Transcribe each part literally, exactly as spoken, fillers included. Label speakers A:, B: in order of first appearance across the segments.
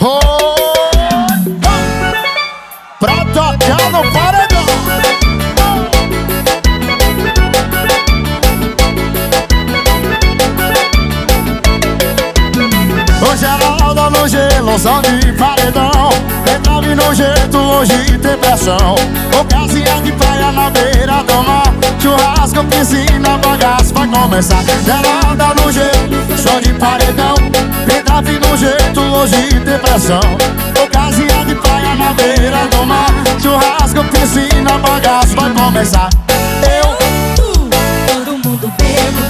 A: Oh, pra tocar no paredão. Hoje ela anda no gelo, som de paredão. Entrave no jeito, hoje tem pressão. Ocasião de praia na beira do mar. Churrasco, piscina, bagaço vai começar. Ela anda no jeito, som de paredão. Entrave no jeito, hoje tem pressão. Ocasião de praia na beira do mar. Churrasco, piscina, bagaço vai começar. Eu,
B: todo mundo bebo.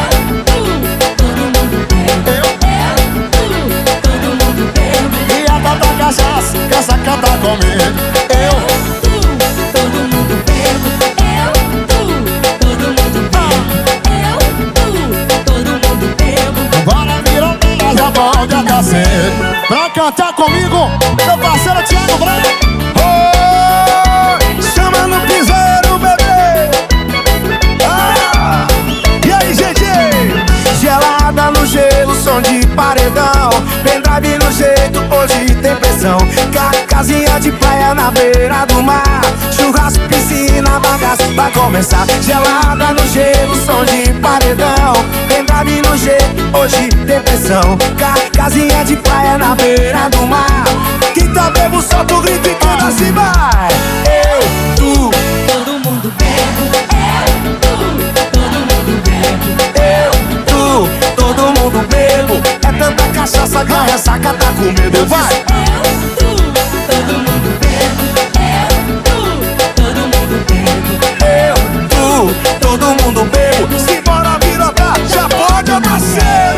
A: Cachaça, que essa canta comigo. Eu,
B: tu, todo mundo bebo. Eu, tu, todo mundo bebo. Eu, tu, todo mundo bebo.
A: Bora virou bem, já pode até cedo. Pra cantar comigo, meu parceiro Thiago Branco. Oh, chama no piseiro, bebê. Ah, e aí, gente?
C: Gelada no gelo, som de paredão. Pendrive no jeito, hoje tem pressão. Ca casinha de praia na beira do mar. Churrasco, piscina, bagaço vai começar. Gelada no gelo, som de paredão. Pendrive no jeito, hoje tem pressão. Ca casinha de praia na beira do mar. Quem tá bebo, solta o grito e canta assim, vai. Eu, tu,
B: todo mundo bebo. Eu, tu, todo mundo bebo.
C: eu, tu, todo mundo bebo. É tanta cachaça que a ressaca tá com medo, vai.
B: Eu, tu, todo mundo bebo. Eu, tu, todo mundo bebo.
C: Eu, tu, todo mundo bebo. Simbora virotar, já pode nascer.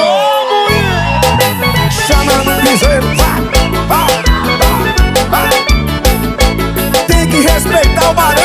C: Chama no piseiro, vai, vai, vai, vai. Tem que respeitar o barulho.